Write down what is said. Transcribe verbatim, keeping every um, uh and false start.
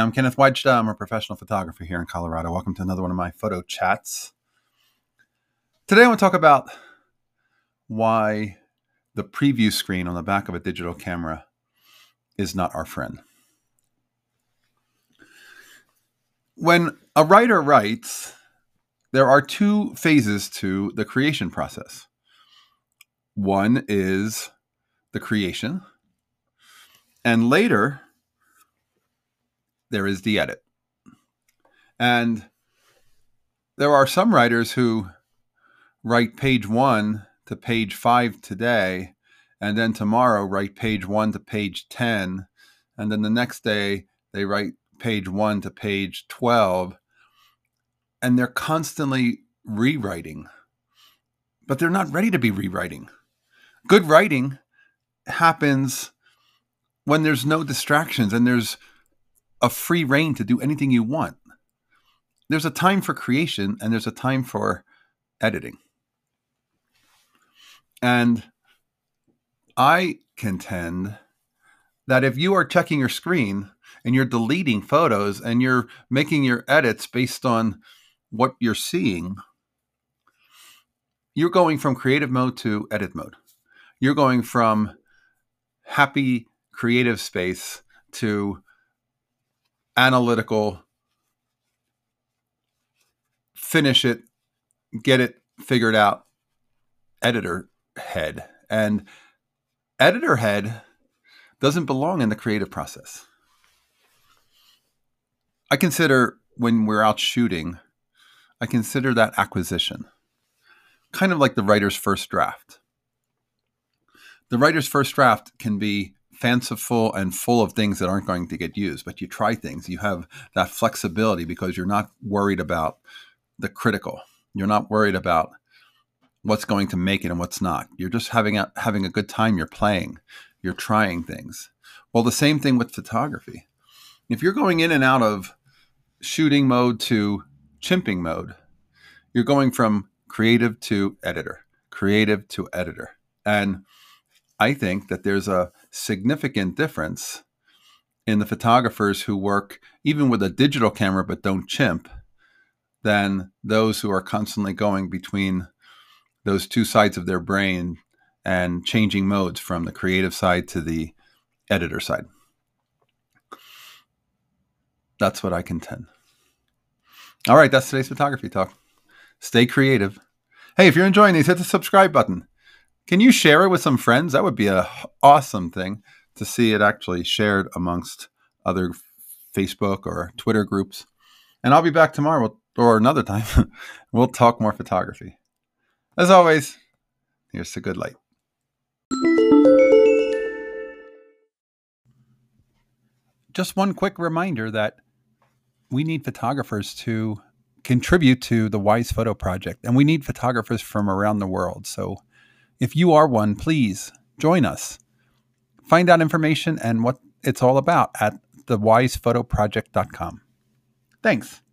I'm Kenneth Weidstad. I'm a professional photographer here in Colorado. Welcome to another one of my photo chats. Today I want to talk about why the preview screen on the back of a digital camera is not our friend. When a writer writes, there are two phases to the creation process. One is the creation, and later there is the edit. And there are some writers who write page one to page five today, and then tomorrow write page one to page ten, and then the next day they write page one to page twelve, and they're constantly rewriting, but they're not ready to be rewriting. Good writing happens when there's no distractions and there's a free reign to do anything you want. There's a time for creation and there's a time for editing. And I contend that if you are checking your screen and you're deleting photos and you're making your edits based on what you're seeing, you're going from creative mode to edit mode. You're going from happy creative space to analytical, finish it, get it figured out, editor head. And editor head doesn't belong in the creative process. I consider when we're out shooting, I consider that acquisition, kind of like the writer's first draft. The writer's first draft can be fanciful and full of things that aren't going to get used, but you try things. You have that flexibility because you're not worried about the critical. You're not worried about what's going to make it and what's not. You're just having a, having a good time. You're playing. You're trying things. Well, the same thing with photography. If you're going in and out of shooting mode to chimping mode, you're going from creative to editor, creative to editor. And I think that there's a significant difference in the photographers who work even with a digital camera but don't chimp than those who are constantly going between those two sides of their brain and changing modes from the creative side to the editor side. That's what I contend. All right, that's today's photography talk. Stay creative. Hey, if you're enjoying these, hit the subscribe button. Can you share it with some friends? That would be an awesome thing to see it actually shared amongst other Facebook or Twitter groups. And I'll be back tomorrow or another time. We'll talk more photography. As always, here's the good light. Just one quick reminder that we need photographers to contribute to the Wise Photo Project, and we need photographers from around the world. So if you are one, please join us. Find out information and what it's all about at the wise photo project dot com. Thanks.